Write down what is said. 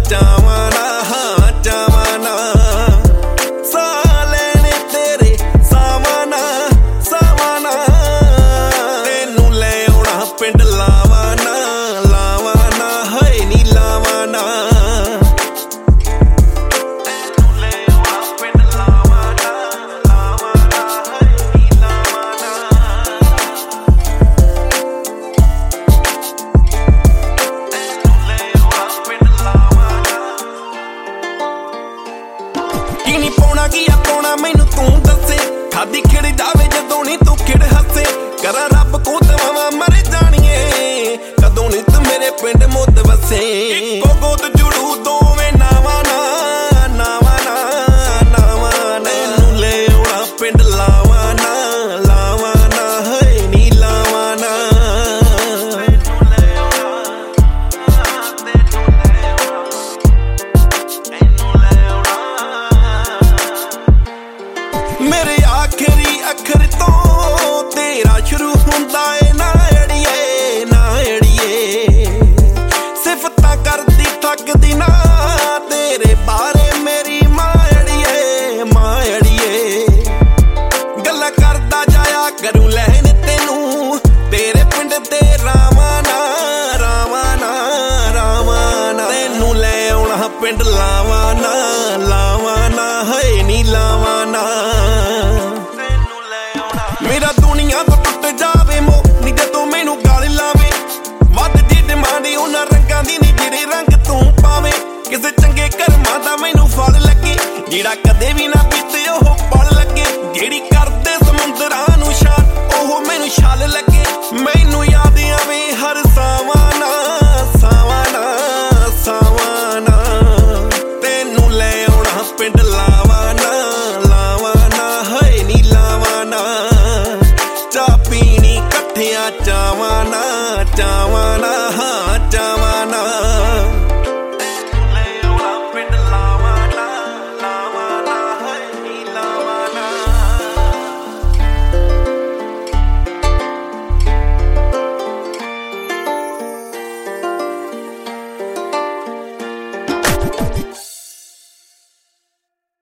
ਚਾਵਾਂ ਨਾ, ਹਾਂ ਚਾਵਾਂ ਨਾ। ਸਾਹ ਲੈਣੇ ਤੇਰੇ ਸਾਵਾਂ ਨਾ, ਸਾਵਾਂ ਨਾ। ਤੈਨੂੰ ਲੈ ਆਉਣਾ ਪਿੰਡ ਲਾਵਾਂ ਨਾ, ਲਾਵਾਂ ਨਾ, ਹਾਏ ਨੀ ਲਾਵਾਂ ਨਾ। ਕੀ ਨੀ ਪਾਉਣਾ ਕੀ ਆ ਪਾਉਣਾ ਮੈਨੂੰ ਤੂੰ ਦੱਸੇ, ਖਾਦੀ ਖਿੜ ਜਾਵੇ ਜਦੋਂ ਨੀ ਤੂੰ ਖਿੜ ਹੱਸੇ। ਕਰਾਂ ਰੱਬ ਕੋ ਦਵਾਵਾਂ ਮਰ ਜਾਣੀਏ, ਕਦੋਂ ਨੀ ਤੂੰ ਮੇਰੇ ਪਿੰਡ ਮੁੱਦ ਵਸੇ। ਇੱਕੋ ਗੋਦ ਜੁੜੂ ਦੋਵੇਂ ਨਾਵਾਂ ਨਾ, ਨਾਵਾਂ ਨਾ, ਨਾਵਾਂ ਨਾ। ਤੈਨੂੰ ਲੈ ਆਉਣਾ ਪਿੰਡ ਲਾਵਾਂ ਨਾ, ਲਾਵਾਂ ਨਾ, ਹਾਏ ਨੀ ਲਾਵਾਂ ਨਾ। ਮੇਰੇ ਆਖਰੀ ਅੱਖਰ ਤੋਂ ਤੇਰਾ ਸ਼ੁਰੂ ਹੁੰਦਾ ਏ ਨਾ ਅੜੀਏ, ਨਾ ਅੜੀਏ। ਸਿਫਤਾਂ ਕਰਦੀ ਥੱਕਦੀ ਨਾ ਤੇਰੇ ਬਾਰੇ ਮੇਰੀ ਮਾਂ ਅੜੀਏ, ਮਾਂ ਅੜੀਏ। ਗੱਲਾਂ ਕਰਦਾ ਜਾਇਆ ਕਰੂੰ ਲੈਣ ਤੈਨੂੰ ਤੇਰੇ ਪਿੰਡ ਦੇ ਰਾਵਾਂ ਨਾ, ਰਾਵਾਂ ਨਾ, ਰਾਵਾਂ ਨਾ। ਤੈਨੂੰ ਲੈ ਆਉਣਾ ਪਿੰਡ ਲਾਵਾਂ ਨਾ, ਲਾਵਾਂ ਨਾ, ਹਾਏ ਨੀ ਲਾਵਾਂ ਨਾ। ਮੇਰਾ ਦੁਨੀਆ ਤੋਂ ਟੁੱਟ ਜਾਵੇ ਮੋਹ ਨੀ ਜਦੋਂ ਮੈਨੂੰ ਗਾਲ ਲਾਵੇ। ਵੱਧਦੀ ਡਿਮਾਂਡ ਉਹਨਾਂ ਰੰਗਾਂ ਦੀ ਨੀ ਜਿਹੜੇ ਰੰਗ ਤੂੰ ਪਾਵੇਂ। ਕਿਸੇ ਚੰਗੇ ਕਰਮਾਂ ਦਾ ਮੈਨੂੰ ਫਲ ਲੱਗੇ ਜਿਹੜਾ ਕਦੇ ਵੀ ਨਾ ਬੀਤੇ